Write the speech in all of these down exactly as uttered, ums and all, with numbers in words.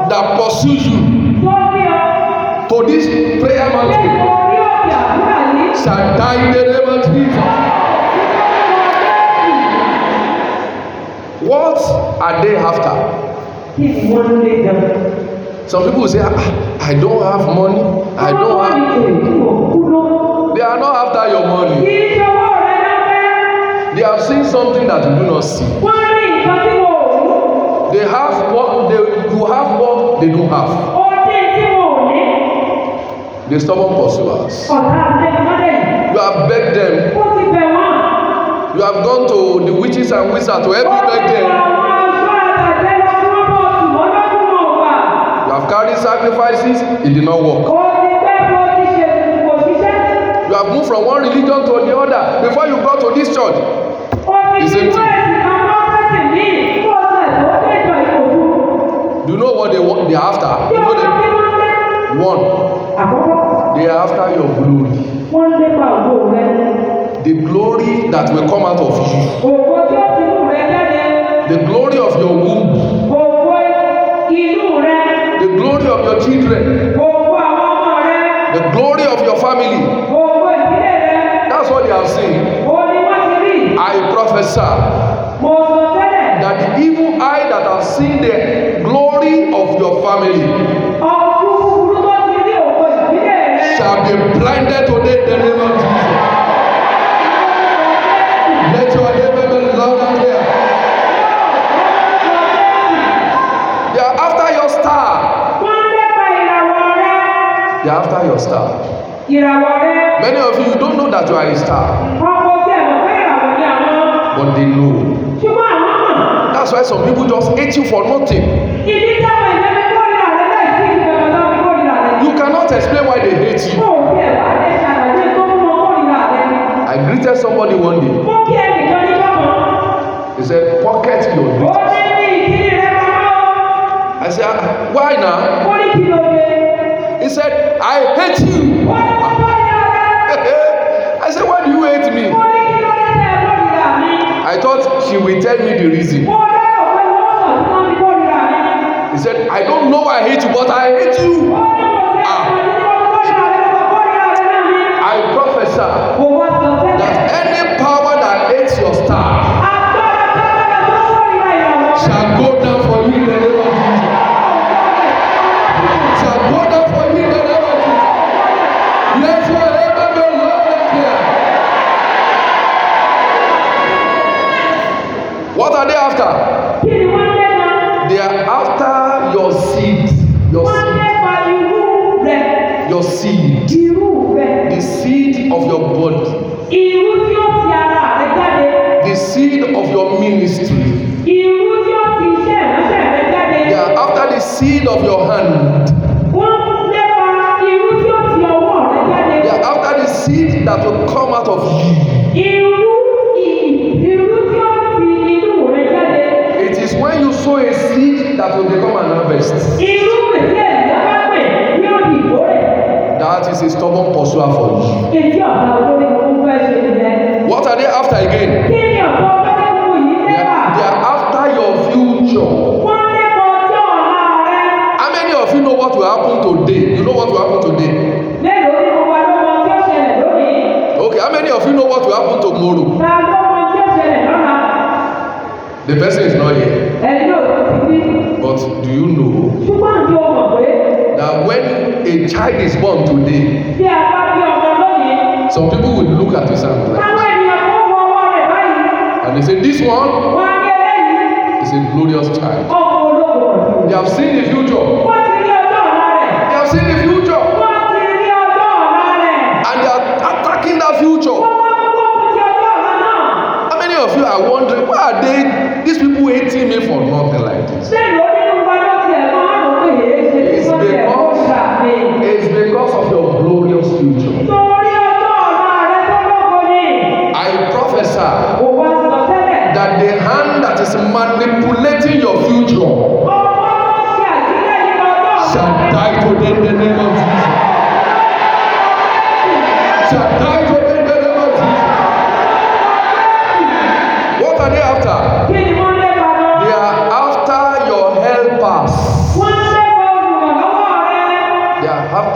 that pursues you tó ní ọ to this prayer dé mountain orí òkè àdúrà yìí. shall die in the name of Jesus. What are they after? Kí ni wọ́n ń lé jẹun? Some people say, ah, I don't have money. I don't Wọ́n ní have. èrè tí wọ́n kú ló. They are not after your Kì money. í ṣe owó rẹ lọ́fẹ́. They have seen something that you do not see. Wọ́n rí nǹkan tí wọ́n ò rí. They have what they you have what they don't have. Ó dín tí wọ́n ò ní. The stubborn pursuers. Ọ̀tá àtẹnumọ́lẹ̀ yìí. You have begged them. Ó ti bẹ̀ wọ́n. You have gone to the witches and wizards to help Ó you ti beg bẹ̀ them. àwọn aṣọ àtàjẹ́ lọ tí wọ́n bọ̀ tù wọ́n lọ́dún mọ̀ wà. You have carried sacrifices. It did not work. Ó ti pẹ́ bó ti ṣe tuntun kò ṣiṣẹ́. You have moved from one religion to the other before you got to this church. Ó ti The fi same wọ́n thing. ẹ̀sìn kan bọ́ sẹ́sìn míì kó o tẹ̀ tó déjọ ìkòjú. Do you know what they want? They are after. Bí You o know bá them. fi wọ́n lé. One, Àkọ́kọ́, they are after your glory. wọ́n ń lépa ògo rẹ. The glory that will come out of you. Ògo tí ó ti inú rẹ jáde. The glory of your womb. Ògo inú rẹ. The glory of your children. Ògo àwọn ọmọ rẹ. The glory of your family. Ògo ìdílé rẹ. That's what they have seen. Ó ní wọ́n ti rí. I prophesy Mo sọ tẹ́lẹ̀. that the evil eye that has seen the glory of your family Ọdún búburú tó ti rí ògo ìdílé rẹ. shall be blinded today in the name of Jesus. Let your amen be loud and clear. They are after your star. Wọ́n ń lépa ìràwọ̀ rẹ. They are after your star. Ìràwọ̀ rẹ. Many of you, you don't know that you are a star, Ọkọ̀ tí ẹ̀mọ̀ fẹ́ ìràwọ̀ ní àwọn. but they know. Ṣùgbọ́n àwọn mọ̀. That's why some people just hate you for nothing. Ìdí táwọn ìlẹ́ni kórìíra rẹ láìsí ìdíkàkà tó fi kórìíra rẹ. You cannot explain why they hate you. Ó ti ẹ̀ bá lè ṣàlàyé tó mú wọn kórìíra rẹ. I greeted somebody one day. Mo kí ẹnìkan ní lọ́kàn. He said, pocket your Ó greeting. ní ní ìkíni rẹ pamọ́. I said, "Ah, why now?" Ó ní kí ló dé. He said, I hate you. Ó ní wọ́n kórìíra rẹ. I said, why do you hate me? Ó ní kí ló dé tẹ̀ kórìíra mi. I thought she will tell me the reason. Mo lérò pé wọ́n sọ tí wọ́n fi kórìíra mi. He said, I don't know why I hate you, but I hate you. Ó ní mo ti Ah. ẹ̀sìn tí wọ́n kórìíra rẹ lọ́kàn kórìíra rẹ náà mi. I prophesy Mo wá sọ tẹ́lẹ̀. that any power that hates your star Agbára tábàlà tó kórìíra ìràwọ̀ rẹ. shall go down for you in the name of Jesus. Shall go down for you in the name of Jesus. Let your heaven be loud and clear. What are they after? Kí ni wọ́n lé náà? They are after your seed. Your Wọ́n seed. lépa irú rẹ̀. Your seed. Irú rẹ̀. The seed of your body. Irú tí ó ti ara rẹ jáde. The seed of your ministry. Irú tí ó ti iṣẹ́ ìránṣẹ́ rẹ jáde. They are after the seed of your hand. Wọ́n lépa irú tí ó ti ọwọ́ rẹ jáde. They are after the seed that will come out of you. Irú iyì. Irú tí ó ti inú rẹ jáde. It is when you sow a seed that will become an harvest. Irú pèsè ẹ̀dá bá pè ní òdì ìkórè. That is a stubborn pursuer for you. Ètí ọ̀gá olórí kúkú fẹ́ ṣe nìyẹn. What are they after again? Kí ni ọ̀gá olórí kúkú yìí They lépa? are, they are after your future. Wọ́n lépa ọjọ́ ọ̀la rẹ. How many of you know what will happen today? You know what will happen today? Mélòó ni mo wá lọ́wọ́ tí ó ṣẹlẹ̀ lónìí? Okay, how many of you know what will happen tomorrow? Ta ló mọ tí ó ṣẹlẹ̀ lọ́la? The person is not here. Ẹni yóò ti wí. But do you know Ṣùgbọ́n àjọ mọ̀ pé that when a child is born today, bí a bá bí ọmọ lónìí, some people will look at his hand like táwọn this, ènìyàn kó wọ ọwọ́ rẹ̀ báyìí, and they say, this one wọ́n á ní eléyìí, is a glorious child. ọmọ ológo rẹ̀. They have seen the future. Wọ́n ti rí ọjọ́ ọ̀la rẹ̀. They have seen the future. Wọ́n ti rí ọjọ́ ọ̀la rẹ̀. And they are attacking that future. Wọ́n wá ń gbógun ti ọjọ́ ọ̀la náà. How many of you are wondering, why are they, these people hating me for nothing like this? Mélòó nínú wa ló tiẹ̀ máa ń rò pé èyí ṣe tí It's wọ́n tiẹ̀ kó because, gbà mí? it's because of your glorious future. Torí ọjọ́ ọ̀la rẹ̀ tó lógo ni. I prophesy Kò wá sọ tẹ́lẹ̀. that the hand that is manipulating your future Ọmọ ló ṣe àtìlẹ́yìn ọjọ́ ọ̀la shall rẹ̀. die today in the name of Jesus. Shall die today in the name of Jesus. What are they after? Kí ni wọ́n lépa lọ? They are after your helpers. Wọ́n lépa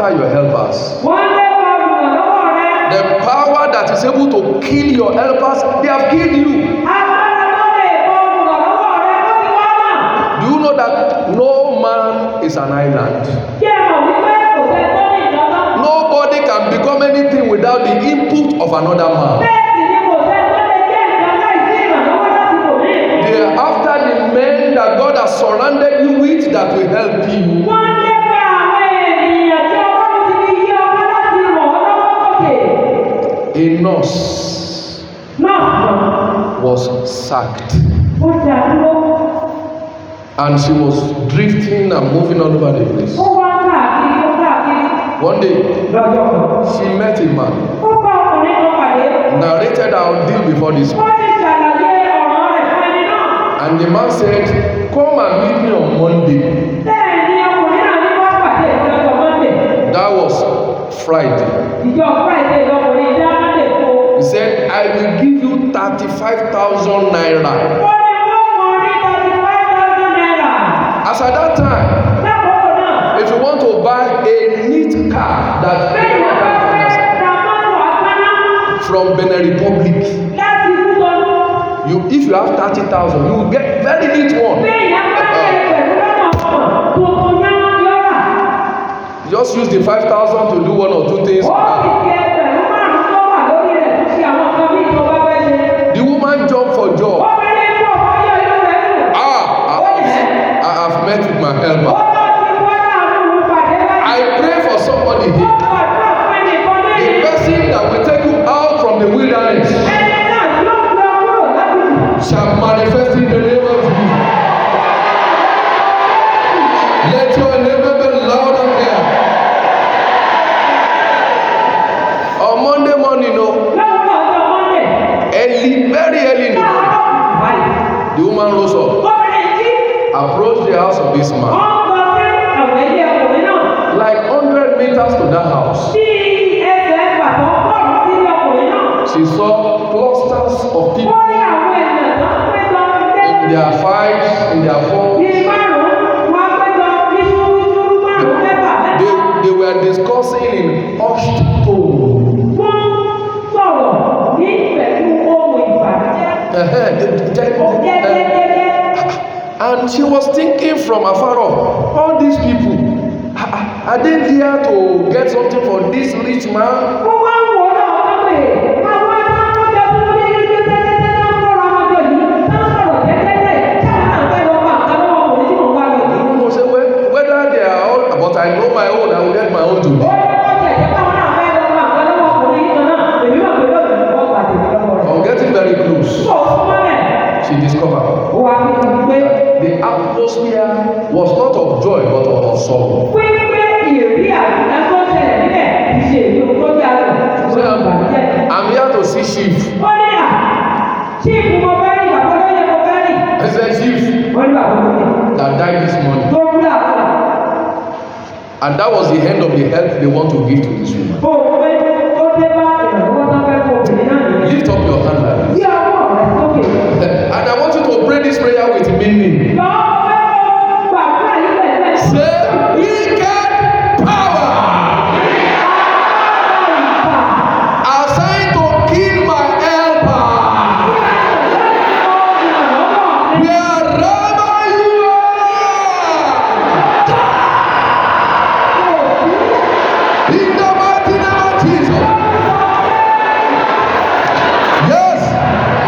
after your helpers. Wọ́n lé pa olùrànlọ́wọ́ rẹ. The power that is able to kill your helpers, they have killed you. Agbára tó lè pa olùrànlọ́wọ́ rẹ ló ti wá náà. Do you know that no man is an island? Kí ẹ mọ̀ wípé kò fẹ́ tó ní ìjọba. Nobody can become anything without the input of another man. Bẹ́ẹ̀ sì ni kò fẹ́ tó lè jẹ́ nǹkan láìsí ìrànlọ́wọ́ láti bò mí. They are after the men that God has surrounded you with that will help you. Wọ́n lé pa àwọn ènìyàn tí Ọlọ́run ti fi yí ọba láti ràn ọ́ lọ́wọ́ lókè. A nurse Nọ́ọ̀sì was sacked ó dá dúró. and she was drifting and moving all over the place. Ó wá káàkiri ó káàkiri. One day, Lọ́jọ́ kan. she met a man, Ó bá ọkùnrin kan pàdé. narrated our deal before this Ó man. sì ṣàlàyé ọ̀rọ̀ rẹ̀ fún ẹni náà. And the man said, come and meet me on Monday. Bẹ́ẹ̀ ni ọkùnrin náà ní wá pàdé ìjọba Monday. That was Friday. Ìjọ Friday lọkùnrin dá Monday fún o. He said, I will give you thirty-five thousand naira. Ó ní wọ́n mọ̀ ní thirty-five thousand naira. As at that time, Lákòókò náà. if you want to buy a neat car that Bẹ́ẹ̀ ni wọ́n fẹ́ ra mọ́tò àgbáná from Benin Republic, láti Kútọ́nù. you if you have thirty thousand, you will get very neat one. Bẹ́ẹ̀ ni agbára rẹ̀ pẹ̀lú lọ́nà ọ̀pọ̀ tuntun yánná yọ́rà. Just use the five thousand to do one or two things. Ó sì fi ẹgbẹ̀rún márùn-ún tó wà lórí rẹ̀ tó ṣe àwọn nǹkan bí ìjọba fẹ́ ṣe. The woman jumped for joy. Obìnrin fún ọ̀pọ̀ yọ inú rẹ̀ dùn. Ah, I have, I have met with my Ó helper. lọ sí bọ́lá àwọn olùpàdé I báyìí. pray for somebody Ó here. gbàdúrà fún ẹnìkan The lẹ́yìn. person that will take you out from the wilderness Ẹni náà tí ó gbé ọ kúrò lábìlì. shall manifest in the name of Jesus. Let your name be loud and clear. On Monday morning, no, Lọ́wọ́ ọjọ́ Monday. early, very early in the morning, Láàárọ̀ báyìí. the woman rose up, Obìnrin tí approached the house of this wọ́n man, lọ sí àwọn ilé ọkùnrin náà. like one hundred meters to that house. Bí ẹsẹ̀ bàtọ́ bọ́ọ̀lù sí ilé ọkùnrin náà. She saw clusters of Ó people rí àwọn ènìyàn tó ń péjọ in lé. their fives, in their fours. Bí márùn-ún, wọ́n á péjọ ní ṣúrúṣúrú márùn-ún mẹ́fà They, mẹ́fà. they were discussing in hushed tone. Wọ́n sọ̀rọ̀ ní pẹ̀lú ohun ìbànújẹ́. Uh-huh. they- they- Ó uh, jẹ́jẹ́jẹ́jẹ́. And she was thinking from afar off, all these people, ah, ah, are they there to get something for this rich man? Ó wá ń wò náà wọ́n pè é. Àwọn adájọ́ tó ní ilé tẹ́tẹ́tẹ́ tó ń kóra wọn jọ yìí, tó ń sọ̀rọ̀ tẹ́tẹ́tẹ́, táwọn náà fẹ́ lọ bá nǹkan lọ́wọ́ ọkùnrin tí mò ń wá lọ yìí. You know, say, well, whether they are all, but I know my own, I will get my own Ó today. ní wọ́n jẹ́ ẹ̀jẹ̀ táwọn náà fẹ́ lọ bá nǹkan lọ́wọ́ ọkùnrin kan náà, èmi náà pé lóòrùn ni wọ́n pàdé mi lọ́wọ́ rẹ̀. On getting very close, Ó súnmọ́ rẹ̀. she discovered Ó wá fi ti pé the atmosphere was not of joy but of sorrow. pípé ìrírí àbùdá tó ṣẹlẹ̀ níbẹ̀ kì í ṣe èyí tó jà lọ. So I'm, I'm here to see chief. Ó ní à, chíìpù mo fẹ́ rí, bàbá olóyè mo fẹ́ rí. I said, chief Wọ́n ní bàbá olóyè that died this morning. tó kú làwọn. And that was the end of the help they want to give to this woman. Ó pé ó dé bá ìrànlọ́wọ́ tó fẹ́ fún obìnrin náà nìyẹn. Lift up your hand like Bí ọwọ́ rẹ̀ sókè. this. And I want you to pray this prayer with meaning. Lọ fẹ́ kó gbàdúrà yìí pẹ̀lú ẹ̀. Say, wicked power assigned to kill my helper, wherever you are, in the mighty name of Jesus. Yes,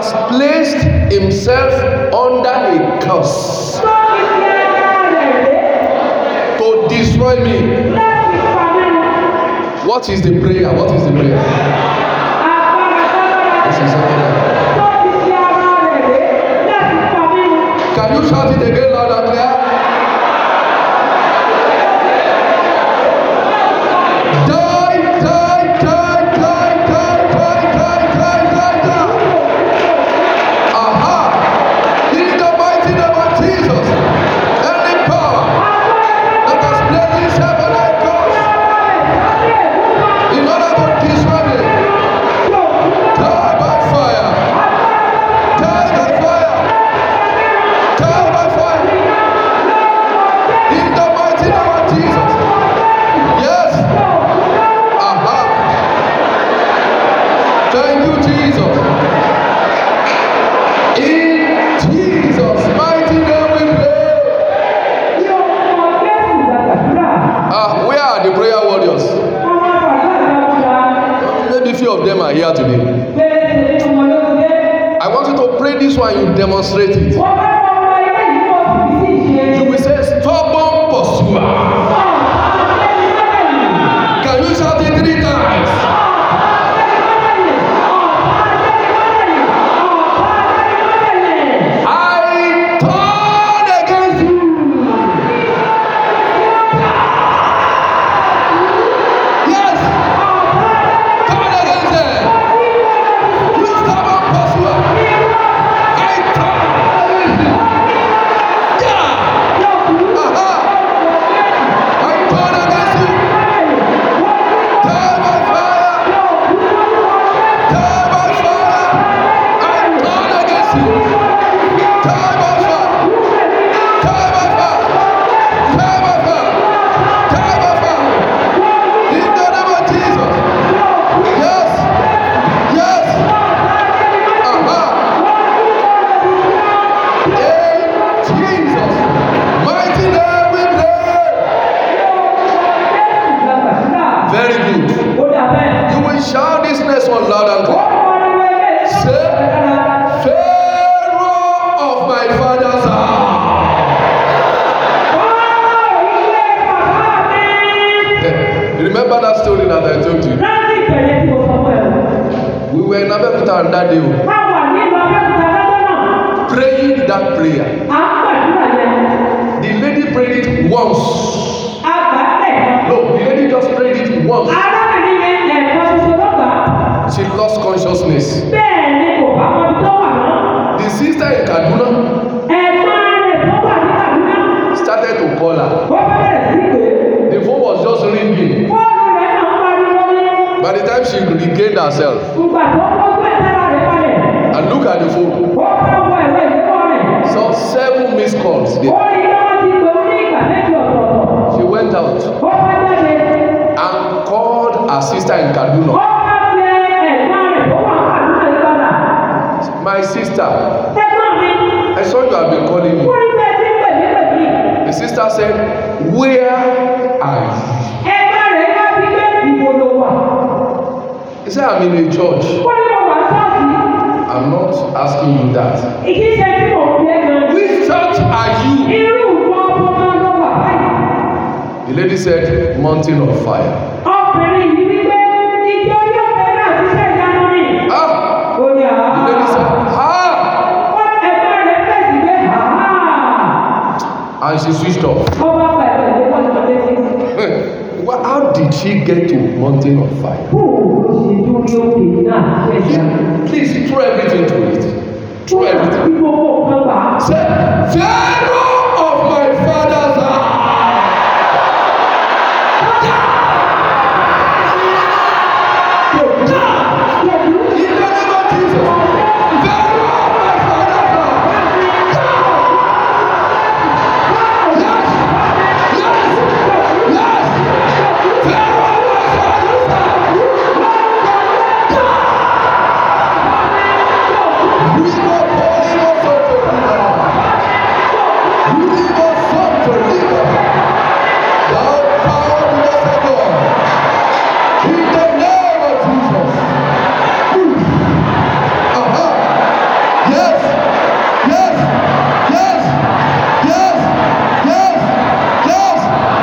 has placed himself under a curse tó ti fi ara rẹ̀ lé to destroy me. láti pa mí run. What is the prayer? What is the prayer? Agbára kágbára This is another. tó ti fi ara rẹ̀ lé láti pa mí run. Can you shout it again loud and clear? Die, die, die, die, die, die, die, die, die, die. Aha! In the mighty name of Jesus, any power that has placed itself on my cause in order to destroy me, die by fire, die by fire, die by fire. In the mighty name of Jesus. Yes. Aha. Thank you, Jesus. In Jesus' mighty name we pray. Ní orúkọ Jésù gbàgbàdúrà. Ah, where are the prayer warriors? Ọmọ àgbàdúrà gbàgbàdúrà. Maybe few of them are here today. Bẹ́ẹ̀ tẹ̀lé ọmọ lókè. I want you to pray this one, you demonstrate it. Wọ́n bá ọmọ ilé yìí tó fi sí ìṣe. You will say, stubborn pursuer. Can you shout it three times? I turn against you. Yes, turn against them. You stubborn pursuer. I turn against you. Yeah. Aha. I turn against you. Die by fire. Die by fire. I turn against you. Die by fire. Die by fire. Die by fire. Die by fire. In the name of Jesus. Yes. Yes. Aha. In Jesus' mighty name we pray. Very good. You will shout this next one loud and clear. Say, Pharaoh of my father's house. Eh, Remember that story that I told you? We were in Abeokuta on that day, oh, praying that prayer. The lady prayed it once. No, the lady just prayed it once. She lost consciousness. The sister in Kaduna started to call her. The phone was just ringing. By the time she regained herself and look at the phone, saw seven missed calls there. She went out and called her sister in Kaduna. My sister, I saw you have been calling me. The sister said, where are you? He said, I'm in a church. I'm not asking you that. Which church are you? The lady said, Mountain of Fire. Ah! The lady said, ah! And she switched off. Well, how did she get to Mountain of Fire? Please, please throw everything to it. Throw everything. Say, Pharaoh